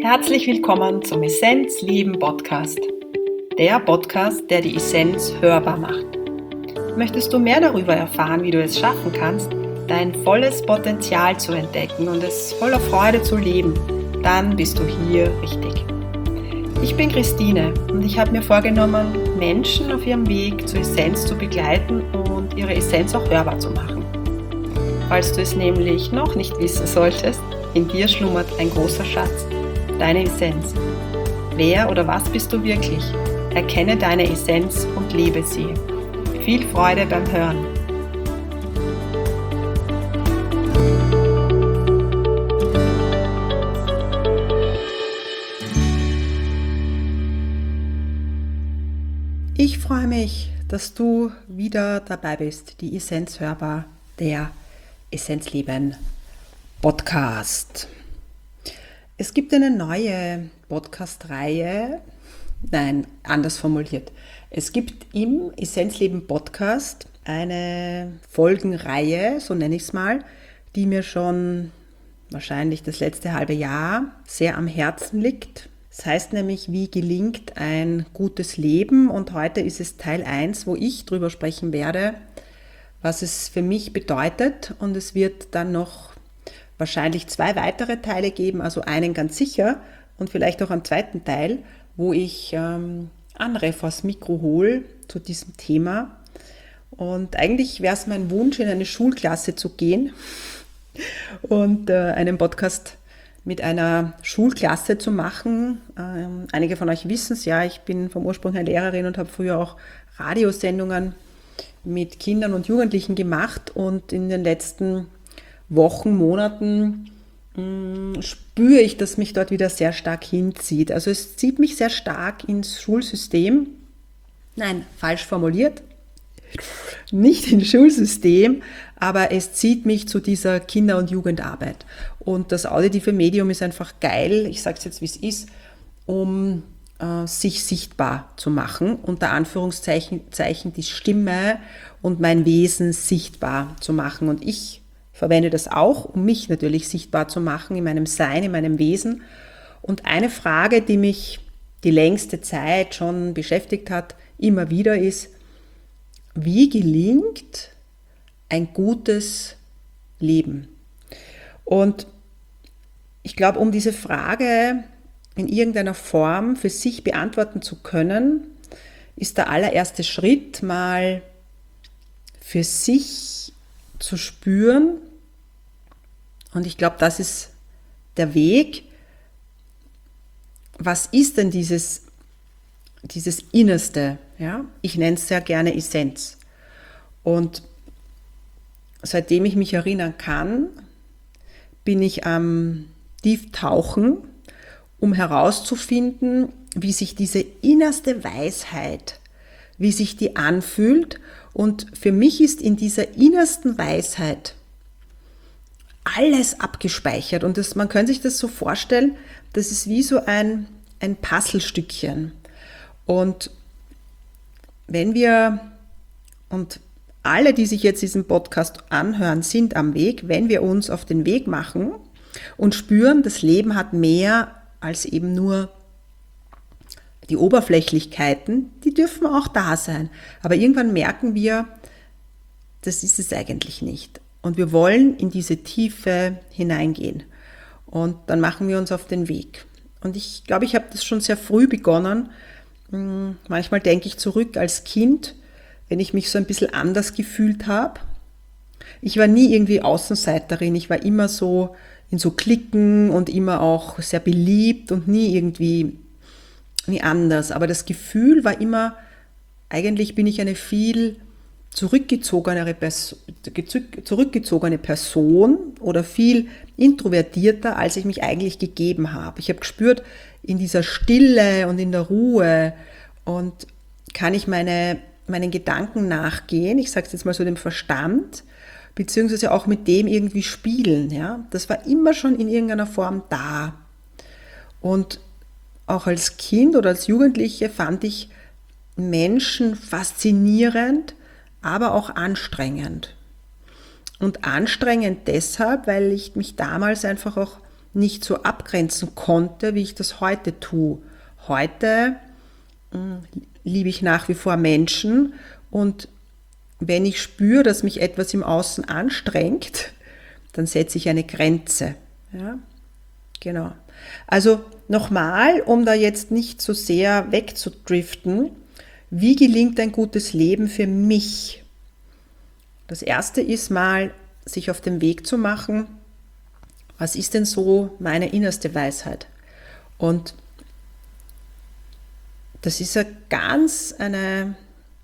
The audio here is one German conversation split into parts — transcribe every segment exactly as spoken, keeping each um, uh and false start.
Herzlich willkommen zum Essenz Leben Podcast. Der Podcast, der die Essenz hörbar macht. Möchtest du mehr darüber erfahren, wie du es schaffen kannst, dein volles Potenzial zu entdecken und es voller Freude zu leben, dann bist du hier richtig. Ich bin Christine und ich habe mir vorgenommen, Menschen auf ihrem Weg zur Essenz zu begleiten und ihre Essenz auch hörbar zu machen. Falls du es nämlich noch nicht wissen solltest, in dir schlummert ein großer Schatz, deine Essenz. Wer oder was bist du wirklich? Erkenne deine Essenz und lebe sie. Viel Freude beim Hören. Ich freue mich, dass du wieder dabei bist, die Essenz hörbar, der Essenzleben Podcast. Es gibt eine neue Podcast-Reihe, nein, anders formuliert. Es gibt im Essenzleben Podcast eine Folgenreihe, so nenne ich es mal, die mir schon wahrscheinlich das letzte halbe Jahr sehr am Herzen liegt. Das heißt nämlich, wie gelingt ein gutes Leben? Und heute ist es Teil eins, wo ich drüber sprechen werde, was es für mich bedeutet. Und es wird dann noch wahrscheinlich zwei weitere Teile geben, also einen ganz sicher und vielleicht auch einen zweiten Teil, wo ich ähm, andere vors Mikro hole zu diesem Thema. Und eigentlich wäre es mein Wunsch, in eine Schulklasse zu gehen und äh, einen Podcast mit einer Schulklasse zu machen. Ähm, einige von euch wissen es ja, ich bin vom Ursprung her Lehrerin und habe früher auch Radiosendungen mit Kindern und Jugendlichen gemacht und in den letzten Wochen, Monaten mh, spüre ich, dass mich dort wieder sehr stark hinzieht. Also es zieht mich sehr stark ins Schulsystem. Nein, falsch formuliert. Nicht ins Schulsystem, aber es zieht mich zu dieser Kinder- und Jugendarbeit. Und das auditive Medium ist einfach geil, ich sage es jetzt, wie es ist, um äh, sich sichtbar zu machen, unter Anführungszeichen Zeichen die Stimme und mein Wesen sichtbar zu machen. Und ich verwende das auch, um mich natürlich sichtbar zu machen in meinem Sein, in meinem Wesen. Und eine Frage, die mich die längste Zeit schon beschäftigt hat, immer wieder ist, wie gelingt ein gutes Leben? Und ich glaube, um diese Frage in irgendeiner Form für sich beantworten zu können, ist der allererste Schritt mal für sich zu spüren. Und ich glaube, das ist der Weg. Was ist denn dieses, dieses Innerste? Ja? Ich nenne es sehr gerne Essenz. Und seitdem ich mich erinnern kann, bin ich am Tieftauchen, um herauszufinden, wie sich diese innerste Weisheit, wie sich die anfühlt. Und für mich ist in dieser innersten Weisheit alles abgespeichert. Und das, man kann sich das so vorstellen, das ist wie so ein, ein Puzzlestückchen. Und wenn wir, und alle, die sich jetzt diesen Podcast anhören, sind am Weg, wenn wir uns auf den Weg machen und spüren, das Leben hat mehr als eben nur die Oberflächlichkeiten, die dürfen auch da sein. Aber irgendwann merken wir, das ist es eigentlich nicht. Und wir wollen in diese Tiefe hineingehen. Und dann machen wir uns auf den Weg. Und ich glaube, ich habe das schon sehr früh begonnen. Manchmal denke ich zurück als Kind, wenn ich mich so ein bisschen anders gefühlt habe. Ich war nie irgendwie Außenseiterin. Ich war immer so in so Cliquen und immer auch sehr beliebt und nie irgendwie nie anders. Aber das Gefühl war immer, eigentlich bin ich eine viel zurückgezogenere Person, zurückgezogene Person oder viel introvertierter, als ich mich eigentlich gegeben habe. Ich habe gespürt, in dieser Stille und in der Ruhe und kann ich meine, meinen Gedanken nachgehen, ich sage es jetzt mal so dem Verstand, beziehungsweise auch mit dem irgendwie spielen. Ja? Das war immer schon in irgendeiner Form da. Und auch als Kind oder als Jugendliche fand ich Menschen faszinierend, aber auch anstrengend. Und anstrengend deshalb, weil ich mich damals einfach auch nicht so abgrenzen konnte, wie ich das heute tue. Heute mh, liebe ich nach wie vor Menschen und wenn ich spüre, dass mich etwas im Außen anstrengt, dann setze ich eine Grenze. Ja, genau. Also nochmal, um da jetzt nicht so sehr wegzudriften, wie gelingt ein gutes Leben für mich? Das erste ist mal, sich auf den Weg zu machen, was ist denn so meine innerste Weisheit? Und das ist ja ganz eine,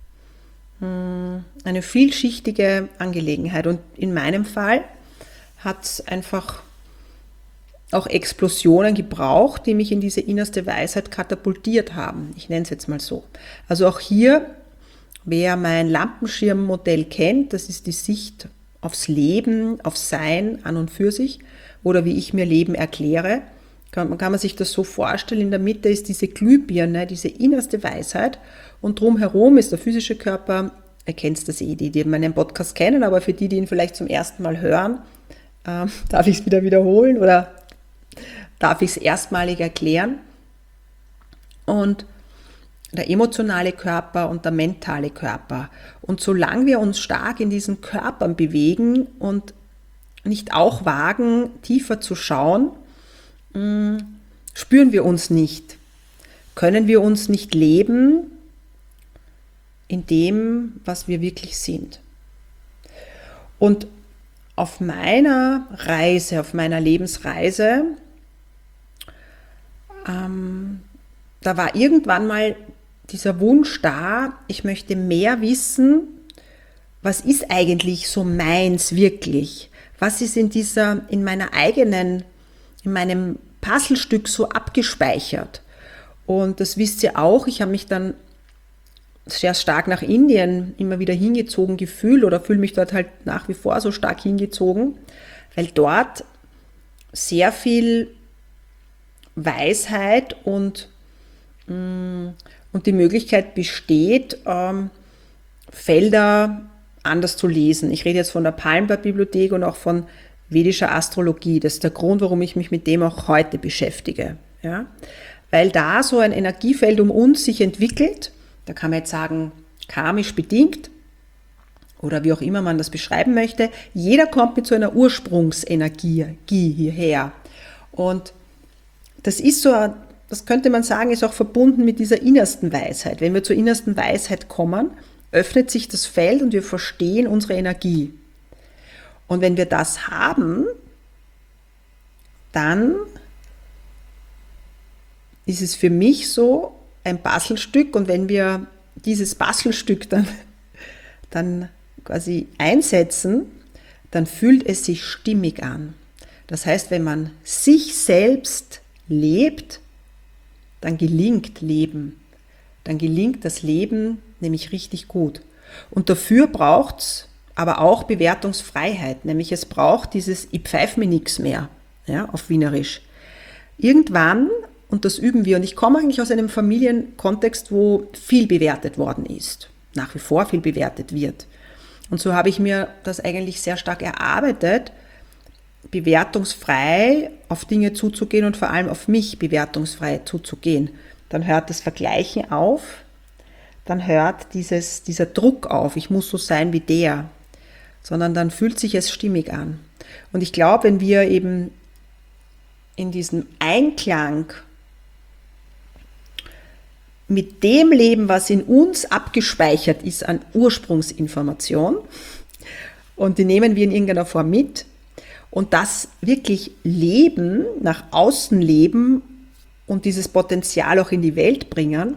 eine vielschichtige Angelegenheit. Und in meinem Fall hat es einfach auch Explosionen gebraucht, die mich in diese innerste Weisheit katapultiert haben. Ich nenne es jetzt mal so. Also auch hier, wer mein Lampenschirmmodell kennt, das ist die Sicht aufs Leben, auf Sein an und für sich oder wie ich mir Leben erkläre. Kann, kann man sich das so vorstellen, in der Mitte ist diese Glühbirne, diese innerste Weisheit und drumherum ist der physische Körper, ihr kennt das eh, die, die meinen Podcast kennen, aber für die, die ihn vielleicht zum ersten Mal hören, äh, darf ich es wieder wiederholen oder darf ich es erstmalig erklären. Und der emotionale Körper und der mentale Körper. Und solange wir uns stark in diesen Körpern bewegen und nicht auch wagen, tiefer zu schauen, spüren wir uns nicht. Können wir uns nicht leben in dem, was wir wirklich sind. Und auf meiner Reise, auf meiner Lebensreise, ähm, da war irgendwann mal dieser Wunsch da, ich möchte mehr wissen, was ist eigentlich so meins wirklich? Was ist in dieser, in meiner eigenen, in meinem Puzzlestück so abgespeichert? Und das wisst ihr auch, ich habe mich dann sehr stark nach Indien immer wieder hingezogen gefühlt oder fühle mich dort halt nach wie vor so stark hingezogen, weil dort sehr viel Weisheit und, und die Möglichkeit besteht, ähm, Felder anders zu lesen. Ich rede jetzt von der Palmblatt-Bibliothek und auch von vedischer Astrologie. Das ist der Grund, warum ich mich mit dem auch heute beschäftige. Ja? Weil da so ein Energiefeld um uns sich entwickelt, da kann man jetzt sagen, karmisch bedingt oder wie auch immer man das beschreiben möchte. Jeder kommt mit so einer Ursprungsenergie hierher. Und das ist so, das könnte man sagen, ist auch verbunden mit dieser innersten Weisheit. Wenn wir zur innersten Weisheit kommen, öffnet sich das Feld und wir verstehen unsere Energie. Und wenn wir das haben, dann ist es für mich so ein Puzzlestück und wenn wir dieses Puzzlestück dann, dann quasi einsetzen, dann fühlt es sich stimmig an. Das heißt, wenn man sich selbst lebt, dann gelingt Leben. Dann gelingt das Leben nämlich richtig gut. Und dafür braucht es aber auch Bewertungsfreiheit, nämlich es braucht dieses Ich pfeif mir nix mehr, ja, auf Wienerisch. Irgendwann, und das üben wir, und ich komme eigentlich aus einem Familienkontext, wo viel bewertet worden ist, nach wie vor viel bewertet wird. Und so habe ich mir das eigentlich sehr stark erarbeitet, bewertungsfrei auf Dinge zuzugehen und vor allem auf mich bewertungsfrei zuzugehen. Dann hört das Vergleichen auf, dann hört dieses, dieser Druck auf, ich muss so sein wie der, sondern dann fühlt sich es stimmig an. Und ich glaube, wenn wir eben in diesem Einklang mit dem leben, was in uns abgespeichert ist an Ursprungsinformation, und die nehmen wir in irgendeiner Form mit, und das wirklich leben, nach außen leben und dieses Potenzial auch in die Welt bringen,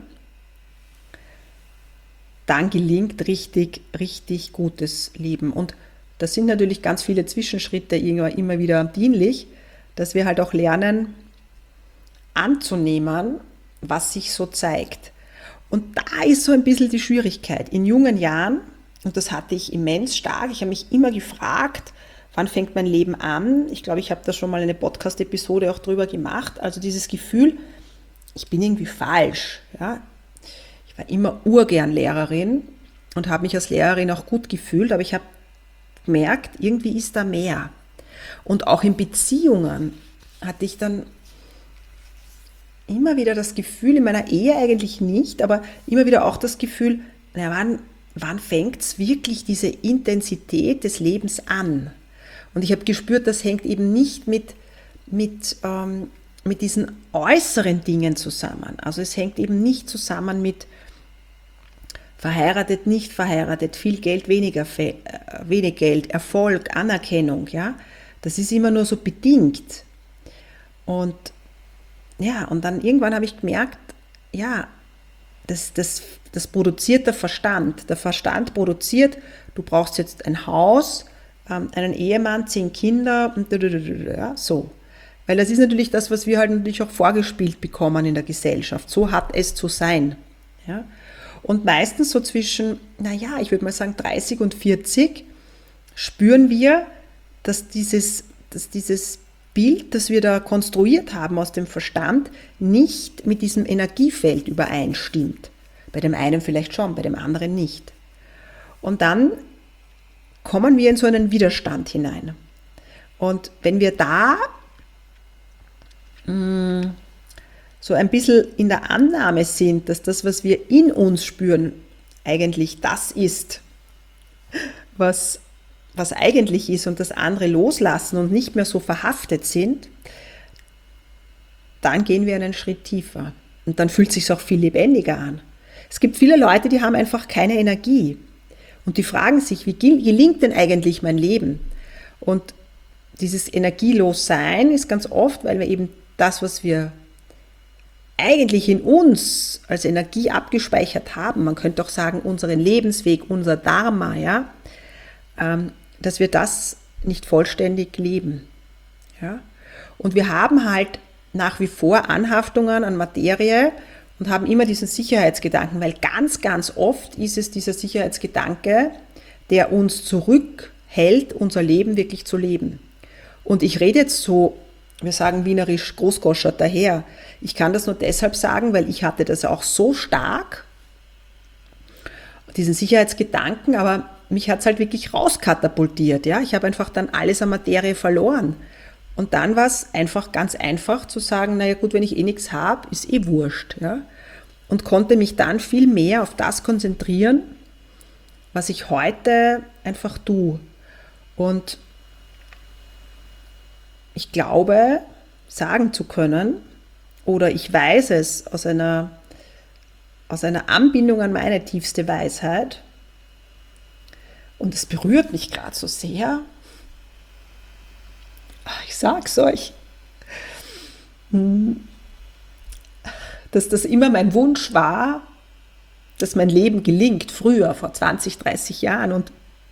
dann gelingt richtig, richtig gutes Leben. Und das sind natürlich ganz viele Zwischenschritte immer wieder dienlich, dass wir halt auch lernen, anzunehmen, was sich so zeigt. Und da ist so ein bisschen die Schwierigkeit. In jungen Jahren, und das hatte ich immens stark, ich habe mich immer gefragt, wann fängt mein Leben an? Ich glaube, ich habe da schon mal eine Podcast-Episode auch drüber gemacht. Also dieses Gefühl, ich bin irgendwie falsch. Ja? Ich war immer urgern Lehrerin und habe mich als Lehrerin auch gut gefühlt, aber ich habe gemerkt, irgendwie ist da mehr. Und auch in Beziehungen hatte ich dann immer wieder das Gefühl, in meiner Ehe eigentlich nicht, aber immer wieder auch das Gefühl, na, wann, wann fängt es wirklich diese Intensität des Lebens an? Und ich habe gespürt, das hängt eben nicht mit, mit, ähm, mit diesen äußeren Dingen zusammen. Also es hängt eben nicht zusammen mit verheiratet, nicht verheiratet, viel Geld, weniger äh, wenig Geld, Erfolg, Anerkennung. Ja? Das ist immer nur so bedingt. Und ja, und dann irgendwann habe ich gemerkt, ja, das, das, das produziert der Verstand. Der Verstand produziert, du brauchst jetzt ein Haus, einen Ehemann, zehn Kinder und ja, so. Weil das ist natürlich das, was wir halt natürlich auch vorgespielt bekommen in der Gesellschaft. So hat es zu sein. Ja? Und meistens so zwischen, naja, ich würde mal sagen dreißig und vierzig spüren wir, dass dieses, dass dieses Bild, das wir da konstruiert haben aus dem Verstand, nicht mit diesem Energiefeld übereinstimmt. Bei dem einen vielleicht schon, bei dem anderen nicht. Und dann kommen wir in so einen Widerstand hinein. Und wenn wir da mh, so ein bisschen in der Annahme sind, dass das, was wir in uns spüren, eigentlich das ist, was, was eigentlich ist und das andere loslassen und nicht mehr so verhaftet sind, dann gehen wir einen Schritt tiefer. Und dann fühlt es sich auch viel lebendiger an. Es gibt viele Leute, die haben einfach keine Energie. Und die fragen sich, wie gelingt denn eigentlich mein Leben? Und dieses Energielossein ist ganz oft, weil wir eben das, was wir eigentlich in uns als Energie abgespeichert haben, man könnte auch sagen, unseren Lebensweg, unser Dharma, ja, dass wir das nicht vollständig leben. Ja? Und wir haben halt nach wie vor Anhaftungen an Materie und haben immer diesen Sicherheitsgedanken, weil ganz, ganz oft ist es dieser Sicherheitsgedanke, der uns zurückhält, unser Leben wirklich zu leben. Und ich rede jetzt so, wir sagen wienerisch großgoschert daher. Ich kann das nur deshalb sagen, weil ich hatte das auch so stark, diesen Sicherheitsgedanken, aber mich hat es halt wirklich rauskatapultiert. Ja? Ich habe einfach dann alles an Materie verloren. Und dann war es einfach ganz einfach zu sagen, naja gut, wenn ich eh nichts habe, ist eh wurscht. Ja? Und konnte mich dann viel mehr auf das konzentrieren, was ich heute einfach tue. Und ich glaube, sagen zu können, oder ich weiß es aus einer, aus einer Anbindung an meine tiefste Weisheit, und es berührt mich gerade so sehr, ich sag's euch, dass das immer mein Wunsch war, dass mein Leben gelingt, früher, vor zwanzig, dreißig Jahren. Und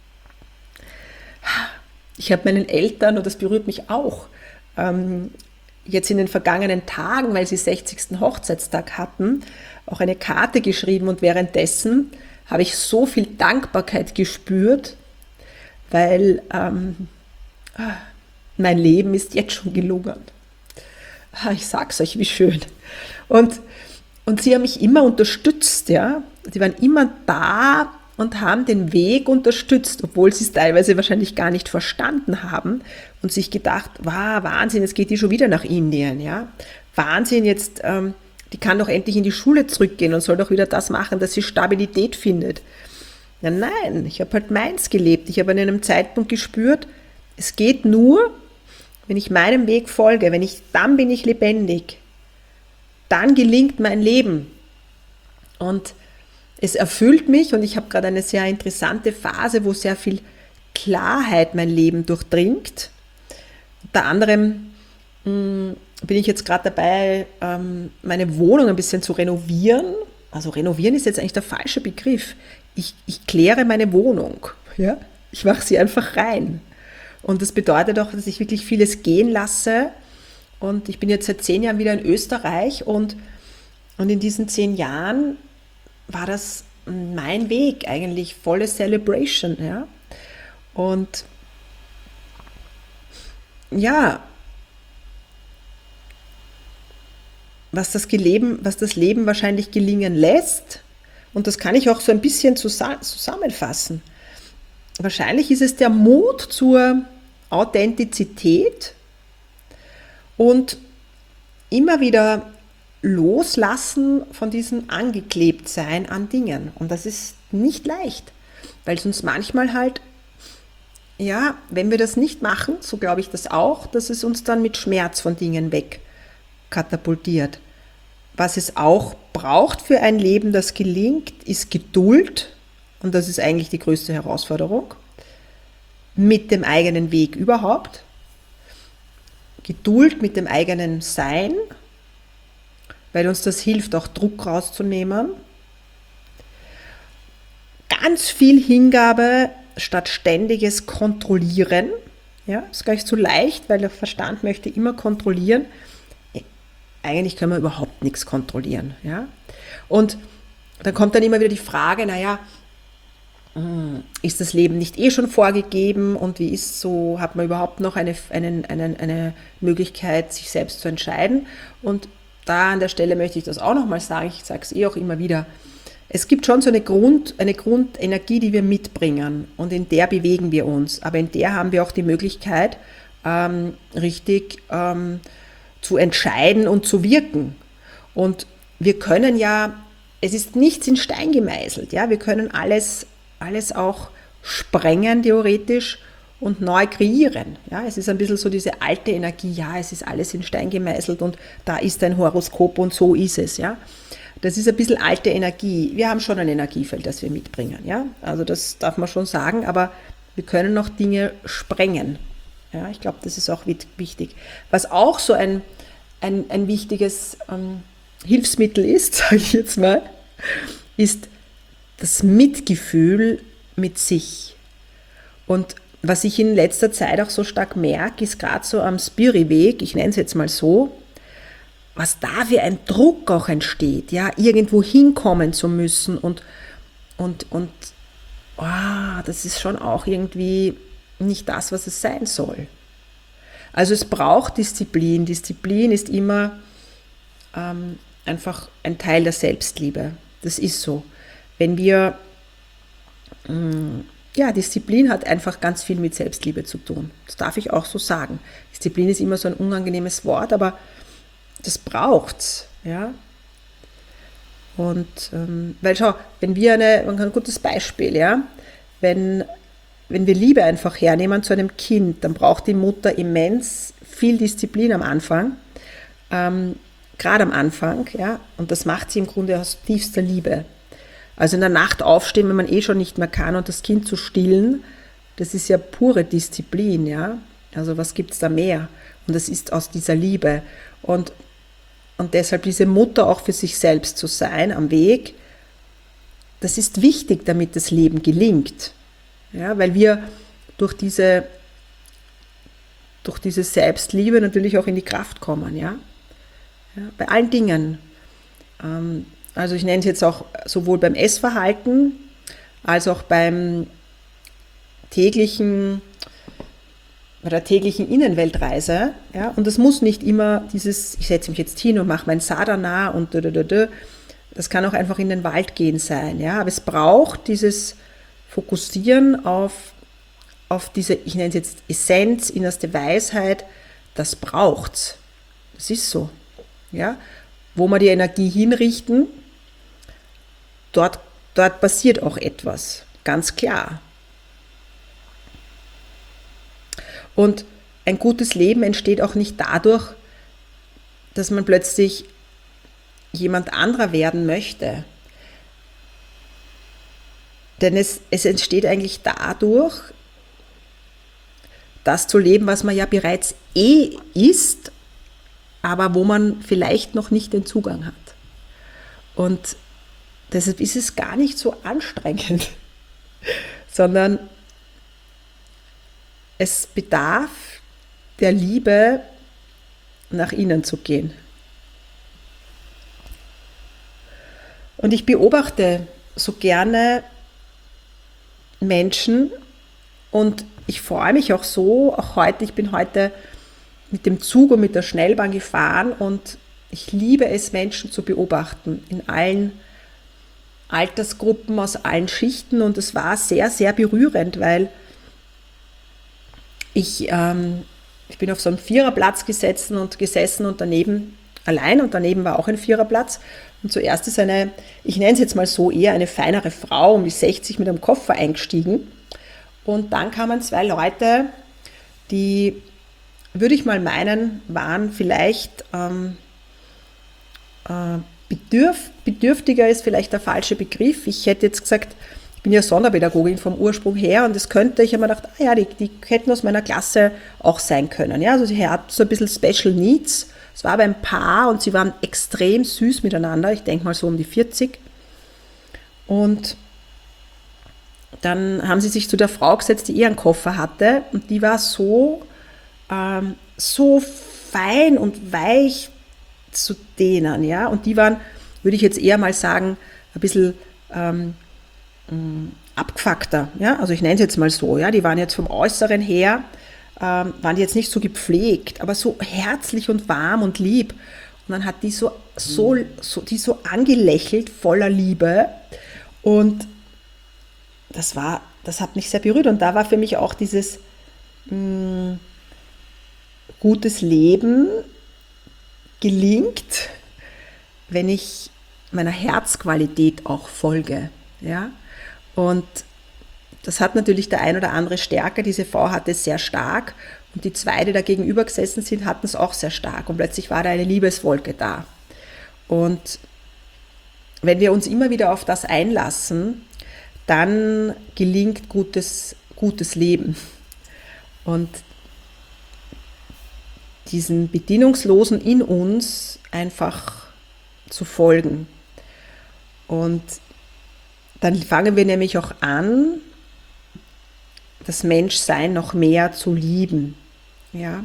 ich habe meinen Eltern, und das berührt mich auch, jetzt in den vergangenen Tagen, weil sie sechzigsten Hochzeitstag hatten, auch eine Karte geschrieben, und währenddessen habe ich so viel Dankbarkeit gespürt, weil ähm, mein Leben ist jetzt schon gelungen. Ich sag's euch, wie schön. Und, und sie haben mich immer unterstützt, ja. Sie waren immer da und haben den Weg unterstützt, obwohl sie es teilweise wahrscheinlich gar nicht verstanden haben und sich gedacht, wow, Wahnsinn, jetzt geht die schon wieder nach Indien, ja. Wahnsinn, jetzt, ähm, die kann doch endlich in die Schule zurückgehen und soll doch wieder das machen, dass sie Stabilität findet. Ja, nein, ich habe halt meins gelebt. Ich habe an einem Zeitpunkt gespürt, es geht nur, wenn ich meinem Weg folge, wenn ich, dann bin ich lebendig. Dann gelingt mein Leben. Und es erfüllt mich, und ich habe gerade eine sehr interessante Phase, wo sehr viel Klarheit mein Leben durchdringt. Unter anderem mh, bin ich jetzt gerade dabei, ähm, meine Wohnung ein bisschen zu renovieren. Also renovieren ist jetzt eigentlich der falsche Begriff. Ich, ich kläre meine Wohnung. Ja? Ich mache sie einfach rein. Und das bedeutet auch, dass ich wirklich vieles gehen lasse. Und ich bin jetzt seit zehn Jahren wieder in Österreich. Und, und in diesen zehn Jahren war das mein Weg eigentlich, volle Celebration. Ja? Und ja, was das, Leben, was das Leben wahrscheinlich gelingen lässt, und das kann ich auch so ein bisschen zusammenfassen. Wahrscheinlich ist es der Mut zur Authentizität und immer wieder loslassen von diesem Angeklebtsein an Dingen. Und das ist nicht leicht, weil es uns manchmal halt, ja, wenn wir das nicht machen, so glaube ich das auch, dass es uns dann mit Schmerz von Dingen wegkatapultiert. Was es auch braucht für ein Leben, das gelingt, ist Geduld. Und das ist eigentlich die größte Herausforderung. Mit dem eigenen Weg überhaupt. Geduld mit dem eigenen Sein, weil uns das hilft, auch Druck rauszunehmen. Ganz viel Hingabe statt ständiges Kontrollieren. Ja, ist gar nicht so leicht, weil der Verstand möchte immer kontrollieren. Eigentlich können wir überhaupt nichts kontrollieren. Ja? Und dann kommt dann immer wieder die Frage, naja, ist das Leben nicht eh schon vorgegeben und wie ist so, hat man überhaupt noch eine, einen, einen, eine Möglichkeit, sich selbst zu entscheiden? Und da an der Stelle möchte ich das auch nochmal sagen, ich sage es eh auch immer wieder, es gibt schon so eine, Grund, eine Grundenergie, die wir mitbringen und in der bewegen wir uns, aber in der haben wir auch die Möglichkeit, ähm, richtig ähm, zu entscheiden und zu wirken. Und wir können ja, es ist nichts in Stein gemeißelt, ja, wir können alles, alles auch sprengen theoretisch und neu kreieren. Ja, es ist ein bisschen so diese alte Energie, ja, es ist alles in Stein gemeißelt und da ist ein Horoskop und so ist es. Ja. Das ist ein bisschen alte Energie. Wir haben schon ein Energiefeld, das wir mitbringen. Ja. Also das darf man schon sagen, aber wir können noch Dinge sprengen. Ja, ich glaube, das ist auch wichtig. Was auch so ein, ein, ein wichtiges ähm, Hilfsmittel ist, sage ich jetzt mal, ist das Mitgefühl mit sich. Und was ich in letzter Zeit auch so stark merke, ist gerade so am Spiri-Weg, ich nenne es jetzt mal so, was da für ein Druck auch entsteht, ja, irgendwo hinkommen zu müssen und, und, und oh, das ist schon auch irgendwie nicht das, was es sein soll. Also es braucht Disziplin. Disziplin ist immer ähm, einfach ein Teil der Selbstliebe. Das ist so. Wenn wir, mh, ja, Disziplin hat einfach ganz viel mit Selbstliebe zu tun. Das darf ich auch so sagen. Disziplin ist immer so ein unangenehmes Wort, aber das braucht's, ja. Und, ähm, weil schau, wenn wir eine, ein gutes Beispiel, ja, wenn, wenn wir Liebe einfach hernehmen zu einem Kind, dann braucht die Mutter immens viel Disziplin am Anfang, ähm, gerade am Anfang, ja, und das macht sie im Grunde aus tiefster Liebe. Also in der Nacht aufstehen, wenn man eh schon nicht mehr kann und das Kind zu stillen, das ist ja pure Disziplin, ja. Also was gibt's da mehr? Und das ist aus dieser Liebe. Und, und deshalb diese Mutter auch für sich selbst zu sein am Weg, das ist wichtig, damit das Leben gelingt. Ja, weil wir durch diese, durch diese Selbstliebe natürlich auch in die Kraft kommen. Ja? Ja, bei allen Dingen. Ähm, also ich nenne es jetzt auch sowohl beim Essverhalten als auch beim täglichen, bei der täglichen Innenweltreise. Ja? Und das muss nicht immer dieses, ich setze mich jetzt hin und mache mein Sadhana und da, da, da, da. Das kann auch einfach in den Wald gehen sein. Ja? Aber es braucht dieses Fokussieren auf, auf diese, ich nenne es jetzt Essenz, innerste Weisheit, das braucht's. Das ist so. Ja? Wo wir die Energie hinrichten, dort, dort passiert auch etwas. Ganz klar. Und ein gutes Leben entsteht auch nicht dadurch, dass man plötzlich jemand anderer werden möchte. Denn es, es entsteht eigentlich dadurch, das zu leben, was man ja bereits eh ist, aber wo man vielleicht noch nicht den Zugang hat. Und deshalb ist es gar nicht so anstrengend, sondern es bedarf der Liebe, nach innen zu gehen. Und ich beobachte so gerne Menschen und ich freue mich auch so, auch heute, ich bin heute mit dem Zug und mit der Schnellbahn gefahren und ich liebe es, Menschen zu beobachten in allen Altersgruppen, aus allen Schichten und es war sehr, sehr berührend, weil ich ähm, ich bin auf so einem Viererplatz gesessen und gesessen und daneben allein und daneben war auch ein Viererplatz. Und zuerst ist eine, ich nenne es jetzt mal so, eher eine feinere Frau um die sechzig mit einem Koffer eingestiegen. Und dann kamen zwei Leute, die, würde ich mal meinen, waren vielleicht ähm, äh, bedürf, bedürftiger ist vielleicht der falsche Begriff. Ich hätte jetzt gesagt, ich bin ja Sonderpädagogin vom Ursprung her und das könnte, ich habe mir gedacht, ah ja, die, die hätten aus meiner Klasse auch sein können. Ja, also sie hat so ein bisschen Special Needs. Es war aber ein Paar und sie waren extrem süß miteinander. Ich denke mal so um die vierzig. Und dann haben sie sich zu der Frau gesetzt, die eher einen Koffer hatte und die war so, ähm, so fein und weich zu denen, ja. Und die waren, würde ich jetzt eher mal sagen, ein bisschen ähm, abgefuckter, ja. Also ich nenne es jetzt mal so, ja. Die waren jetzt vom Äußeren her, ähm, waren die jetzt nicht so gepflegt, aber so herzlich und warm und lieb. Und dann hat die so, so, so, die so angelächelt, voller Liebe. Und das war, das hat mich sehr berührt. Und da war für mich auch dieses mh, gutes Leben gelingt, wenn ich meiner Herzqualität auch folge. Ja? Und das hat natürlich der ein oder andere stärker. Diese Frau hatte es sehr stark und die zwei, die da gegenüber gesessen sind, hatten es auch sehr stark. Und plötzlich war da eine Liebeswolke da. Und wenn wir uns immer wieder auf das einlassen, dann gelingt gutes, gutes Leben. Und diesen Bedingungslosen in uns einfach zu folgen. Und dann fangen wir nämlich auch an, das Menschsein noch mehr zu lieben. Ja.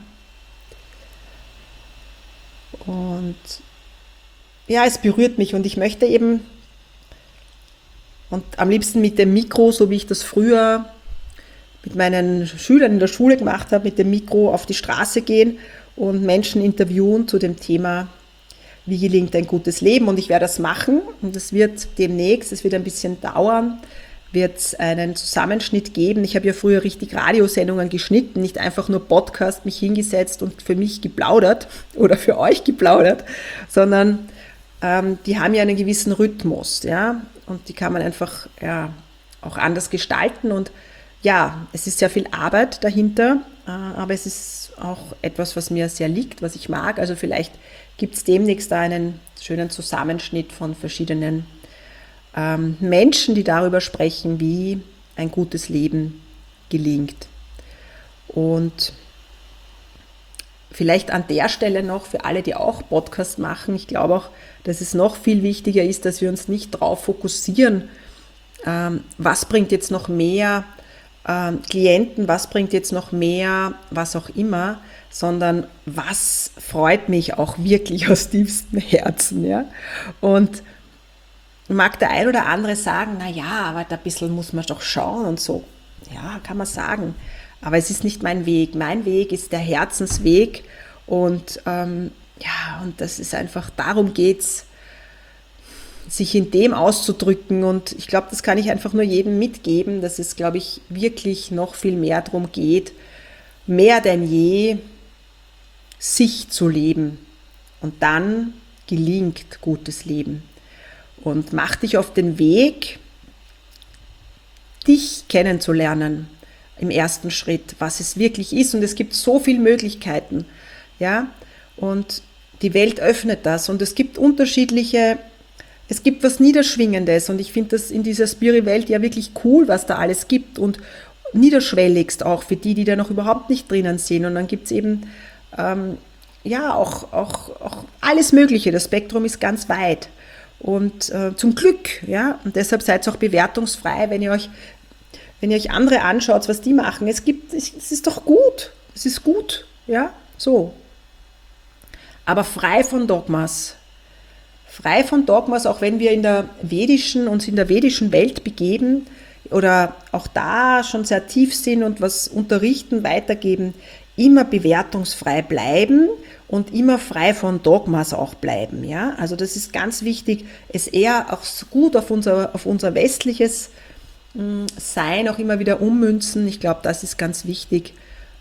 Und ja, es berührt mich und ich möchte eben, und am liebsten mit dem Mikro, so wie ich das früher mit meinen Schülern in der Schule gemacht habe, mit dem Mikro auf die Straße gehen und Menschen interviewen zu dem Thema, wie gelingt ein gutes Leben. Und ich werde das machen und es wird demnächst, es wird ein bisschen dauern, wird es einen Zusammenschnitt geben. Ich habe ja früher richtig Radiosendungen geschnitten, nicht einfach nur Podcast, mich hingesetzt und für mich geplaudert oder für euch geplaudert, sondern ähm, die haben ja einen gewissen Rhythmus, ja, und die kann man einfach ja, auch anders gestalten und ja, es ist sehr viel Arbeit dahinter, äh, aber es ist auch etwas, was mir sehr liegt, was ich mag. Also vielleicht gibt es demnächst da einen schönen Zusammenschnitt von verschiedenen ähm, Menschen, die darüber sprechen, wie ein gutes Leben gelingt. Und vielleicht an der Stelle noch für alle, die auch Podcast machen, ich glaube auch, dass es noch viel wichtiger ist, dass wir uns nicht darauf fokussieren, ähm, was bringt jetzt noch mehr ähm, Klienten, was bringt jetzt noch mehr, was auch immer, sondern was freut mich auch wirklich aus tiefstem Herzen. Ja? Und mag der ein oder andere sagen, na ja, aber da ein bisschen muss man doch schauen und so. Ja, kann man sagen. Aber es ist nicht mein Weg. Mein Weg ist der Herzensweg und ähm, ja, und das ist einfach, darum geht's, sich in dem auszudrücken und ich glaube, das kann ich einfach nur jedem mitgeben, dass es, glaube ich, wirklich noch viel mehr darum geht, mehr denn je sich zu leben und dann gelingt gutes Leben. Und mach dich auf den Weg, dich kennenzulernen im ersten Schritt, was es wirklich ist. Und es gibt so viele Möglichkeiten, ja. Und die Welt öffnet das. Und es gibt unterschiedliche, es gibt was Niederschwingendes. Und ich finde das in dieser Spiri-Welt ja wirklich cool, was da alles gibt. Und niederschwelligst auch für die, die da noch überhaupt nicht drinnen sind. Und dann gibt es eben ähm, ja auch, auch, auch alles Mögliche. Das Spektrum ist ganz weit. Und äh, zum Glück, ja, und deshalb seid ihr auch bewertungsfrei, wenn ihr euch, wenn ihr euch andere anschaut, was die machen. Es gibt, es, es ist doch gut, es ist gut, ja, so. Aber frei von Dogmas, frei von Dogmas, auch wenn wir in der vedischen, uns in der vedischen Welt begeben oder auch da schon sehr tief sind und was unterrichten, weitergeben, immer bewertungsfrei bleiben und immer frei von Dogmas auch bleiben. Ja? Also das ist ganz wichtig, es eher auch so gut auf unser, auf unser westliches mh, Sein auch immer wieder ummünzen. Ich glaube, das ist ganz wichtig,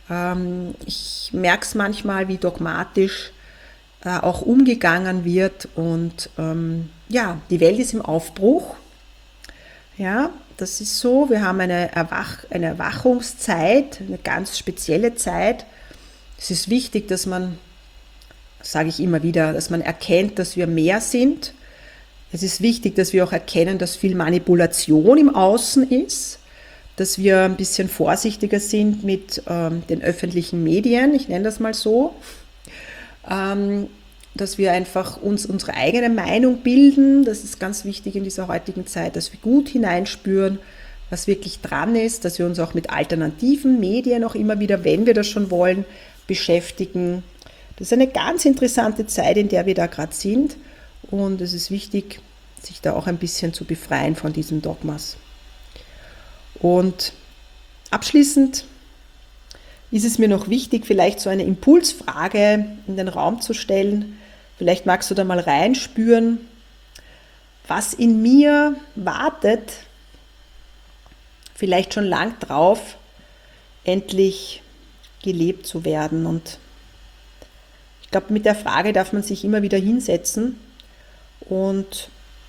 Ähm, ich merke es manchmal, wie dogmatisch äh, auch umgegangen wird und ähm, ja, die Welt ist im Aufbruch. Ja, das ist so. Wir haben eine, Erwach eine Erwachungszeit, eine ganz spezielle Zeit. Es ist wichtig, dass man, sage ich immer wieder, dass man erkennt, dass wir mehr sind. Es ist wichtig, dass wir auch erkennen, dass viel Manipulation im Außen ist, dass wir ein bisschen vorsichtiger sind mit ähm, den öffentlichen Medien, ich nenne das mal so, ähm, dass wir einfach uns unsere eigene Meinung bilden. Das ist ganz wichtig in dieser heutigen Zeit, dass wir gut hineinspüren, was wirklich dran ist, dass wir uns auch mit alternativen Medien auch immer wieder, wenn wir das schon wollen, beschäftigen. Das ist eine ganz interessante Zeit, in der wir da gerade sind, und es ist wichtig, sich da auch ein bisschen zu befreien von diesen Dogmas. Und abschließend ist es mir noch wichtig, vielleicht so eine Impulsfrage in den Raum zu stellen. Vielleicht magst du da mal reinspüren, was in mir wartet, vielleicht schon lang drauf, endlich gelebt zu werden. Und ich glaube, mit der Frage darf man sich immer wieder hinsetzen und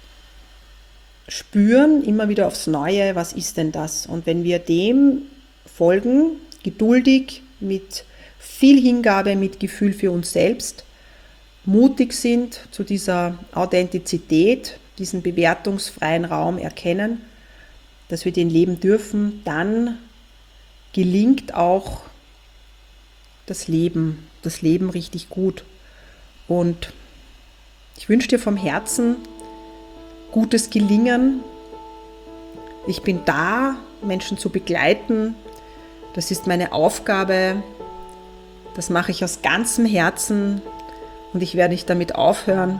spüren immer wieder aufs Neue, was ist denn das? Und wenn wir dem folgen, geduldig, mit viel Hingabe, mit Gefühl für uns selbst, mutig sind, zu dieser Authentizität, diesen bewertungsfreien Raum erkennen, dass wir den leben dürfen, dann gelingt auch das Leben, das Leben richtig gut. Und ich wünsche dir vom Herzen gutes Gelingen. Ich bin da, Menschen zu begleiten. Das ist meine Aufgabe. Das mache ich aus ganzem Herzen und ich werde nicht damit aufhören.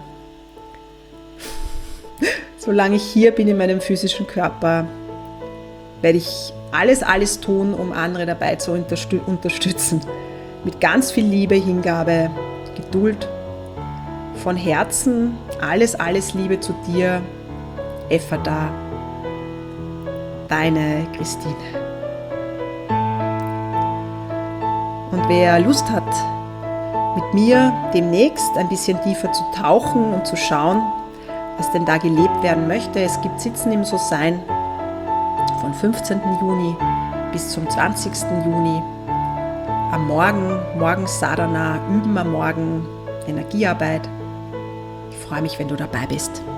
Solange ich hier bin in meinem physischen Körper, werde ich alles, alles tun, um andere dabei zu unterstützen. Mit ganz viel Liebe, Hingabe, Geduld. Von Herzen alles, alles Liebe zu dir, Effata, deine Christine. Und wer Lust hat, mit mir demnächst ein bisschen tiefer zu tauchen und zu schauen, was denn da gelebt werden möchte. Es gibt Sitzen im So-Sein von fünfzehnten Juni bis zum zwanzigsten Juni. Am Morgen, morgens Sadhana, üben am Morgen, Energiearbeit. Ich freue mich, wenn du dabei bist.